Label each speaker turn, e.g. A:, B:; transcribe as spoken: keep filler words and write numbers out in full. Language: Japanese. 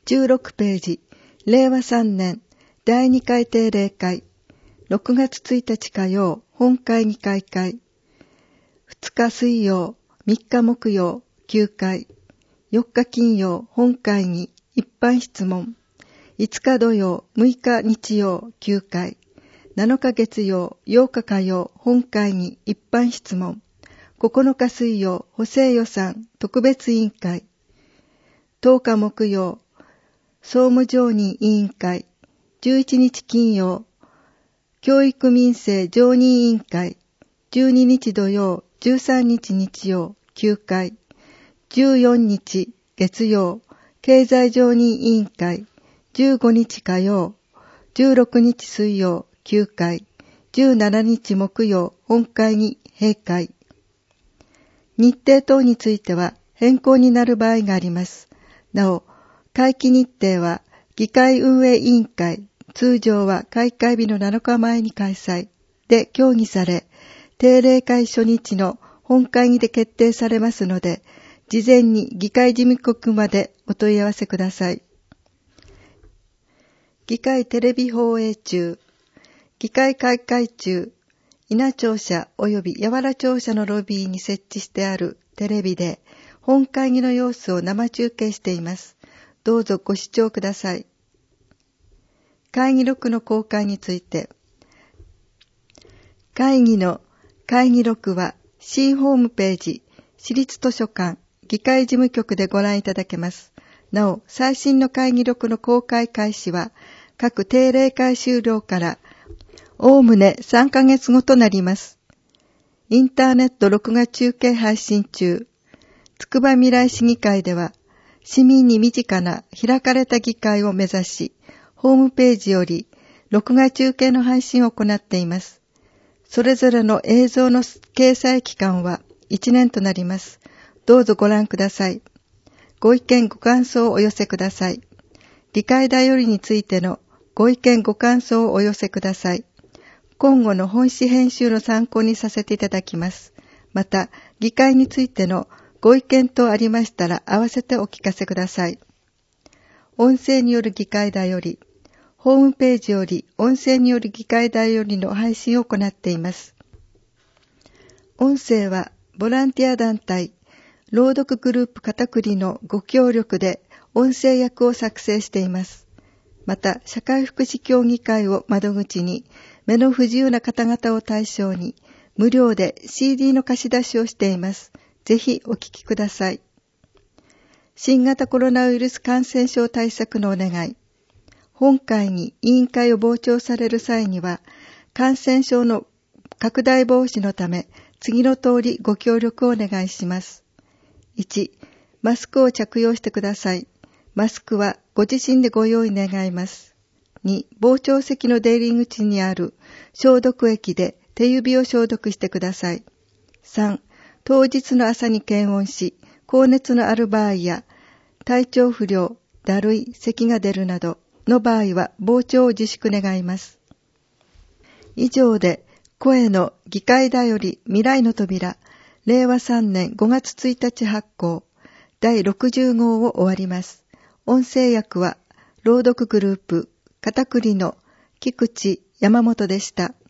A: じゅうろくページ、れいわさんねんだいにかい定例会、ろくがつついたち火曜、本会議開会、ふつか水曜、みっか木曜、きゅうかい、よっか金曜、本会議、一般質問、いつか土曜、むいか日曜、きゅうかい、なのか月曜、ようか火曜、本会議、一般質問、ここのか水曜、補正予算、特別委員会、とおか木曜、総務常任委員会、じゅういちにち金曜、教育民生常任委員会、じゅうににち土曜、じゅうさんにち日曜、きゅうかい、じゅうよっか月曜、経済常任委員会、じゅうごにち火曜、じゅうろくにち水曜、きゅうかい、じゅうしちにち木曜、本会議閉会。日程等については変更になる場合があります。なお、会期日程は議会運営委員会、通常は開会日のなのかまえに開催で協議され、定例会初日の本会議で決定されますので、事前に議会事務局までお問い合わせください。議会テレビ放映中、議会開会中、稲庁舎及び八原庁舎のロビーに設置してあるテレビで本会議の様子を生中継しています。どうぞご視聴ください。会議録の公開について、会議の会議録は市ホームページ、市立図書館、議会事務局でご覧いただけます。なお、最新の会議録の公開開始は各定例会終了からおおむねさんかげつごとなります。インターネット録画中継配信中、つくばみらい市議会では、市民に身近な開かれた議会を目指し、ホームページより録画中継の配信を行っています。それぞれの映像の掲載期間はいちねんとなります。どうぞご覧ください。ご意見ご感想をお寄せください。議会だよりについてのご意見ご感想をお寄せください。今後の本誌編集の参考にさせていただきます。また、議会についてのご意見等ありましたら合わせてお聞かせください。音声による議会だより、ホームページより音声による議会だよりの配信を行っています。音声はボランティア団体、朗読グループ片栗のご協力で音声訳を作成しています。また、社会福祉協議会を窓口に、目の不自由な方々を対象に、無料で シーディー の貸し出しをしています。ぜひお聞きください。新型コロナウイルス感染症対策のお願い。本会議、委員会を傍聴される際には、感染症の拡大防止のため、次の通りご協力をお願いします。いち、マスクを着用してください。マスクはご自身でご用意願います。に、傍聴席の出入り口にある消毒液で手指を消毒してください。さん、当日の朝に検温し、高熱のある場合や、体調不良、だるい、咳が出るなどの場合は傍聴を自粛願います。以上で、声の議会だより未来の扉、れいわさんねんごがつついたち発行、だいろくじゅうごうを終わります。音声訳は、朗読グループ、片栗の菊池山本でした。